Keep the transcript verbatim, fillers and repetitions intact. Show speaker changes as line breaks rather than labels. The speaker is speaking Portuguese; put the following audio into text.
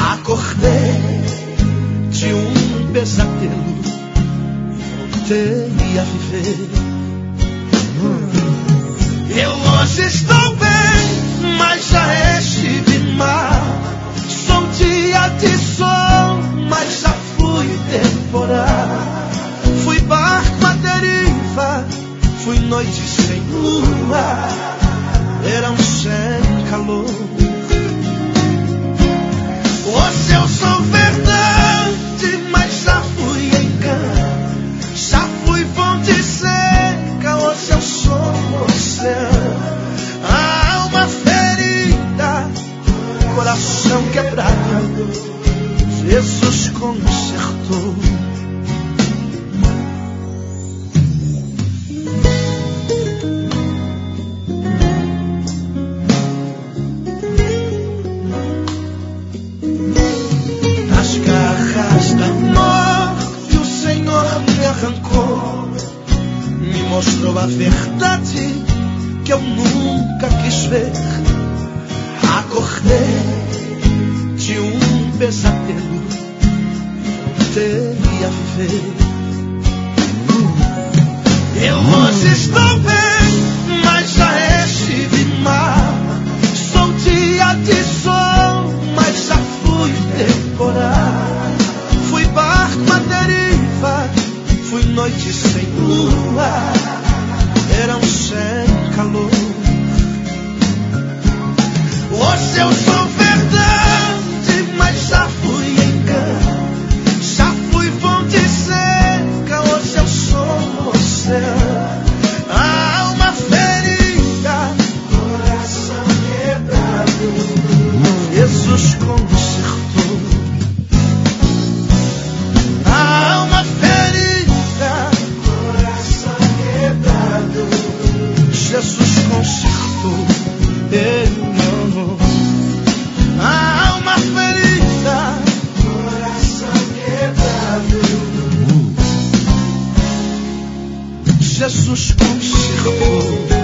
Acordei de um pesadelo e voltei a viver. Eu hoje estou bem, mas já estive mal. Sou dia de sol, mas já fui temporal. Fui barco à deriva, fui noite sem lua, verão sem calor. Hoje eu sou verdade, mas já fui engano. Já fui fonte seca, hoje eu sou oceano. A alma ferida, coração quebrado, Jesus consertou. Das garras da morte o Senhor me arrancou, me mostrou a verdade que eu nunca quis ver. Acordei de um pesadelo e voltei a viver. Eu hoje estou bem, mas já estive mal. Sou dia de sol, mas já fui temporal. Fui barco à deriva, fui noite sem lua, verão sem calor. Hoje eu sou verdade, mas já fui engano. Já fui fonte seca, hoje eu sou oceano. A alma ferida, coração quebrado, Jesus consertou. A alma ferida, coração quebrado, Jesus consertou. Ele me amou. A alma ferida, coração quebrado, Jesus consertou.